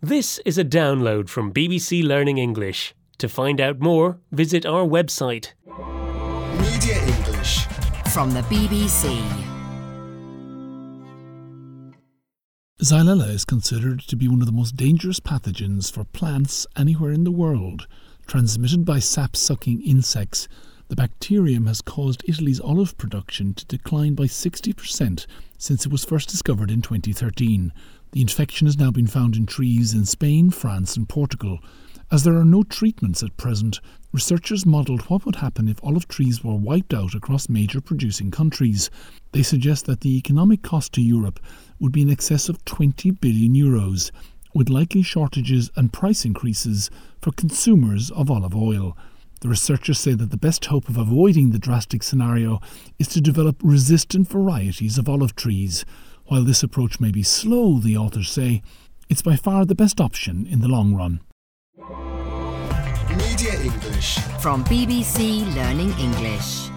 This is a download from BBC Learning English. To find out more, visit our website. Media English from the BBC. Xylella is considered to be one of the most dangerous pathogens for plants anywhere in the world. Transmitted by sap-sucking insects, the bacterium has caused Italy's olive production to decline by 60% since it was first discovered in 2013. The infection has now been found in trees in Spain, France and Portugal. As there are no treatments at present, researchers modelled what would happen if olive trees were wiped out across major producing countries. They suggest that the economic cost to Europe would be in excess of €20 billion, with likely shortages and price increases for consumers of olive oil. The researchers say that the best hope of avoiding the drastic scenario is to develop resistant varieties of olive trees. While this approach may be slow, the authors say, it's by far the best option in the long run. Media English From BBC Learning English.